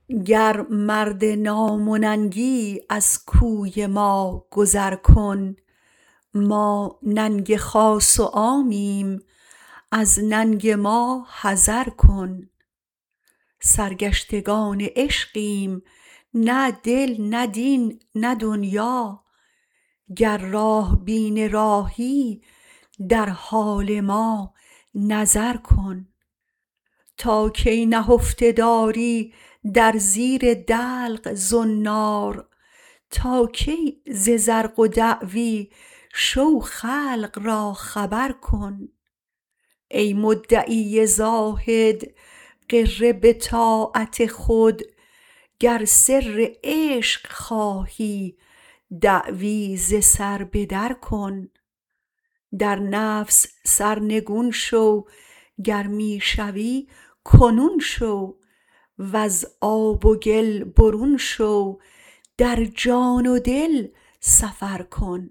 گر مرد نام و ننگی از کوی ما گذر کن، ما ننگ خاص و عامیم از ننگ ما حذر کن. سرگشتگان عشقیم نه دل نه دین نه دنیا، گر راه بین راهی در حال ما نظر کن. تا کی نهفته داری در زیر دلق زنار، تا کی ز زرق و دعوی شو خلق را خبر کن. ای مدعی زاهد غره به طاعت خود، گر سر عشق خواهی دعوی ز سر به در کن. در نفس سرنگون شو گر می شوی کنون شو، وز آب و گل برون شو در جان و دل سفر کن.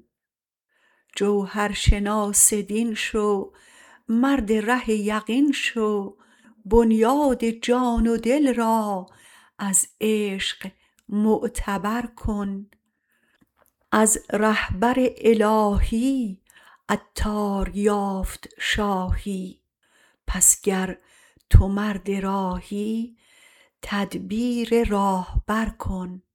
جوهرشناس دین شو مرد ره یقین شو، بنیاد جان و دل را از عشق معتبر کن. از رهبر الهی عطار یافت شاهی، پس گر تو مرد راهی تدبیر راهبر کن.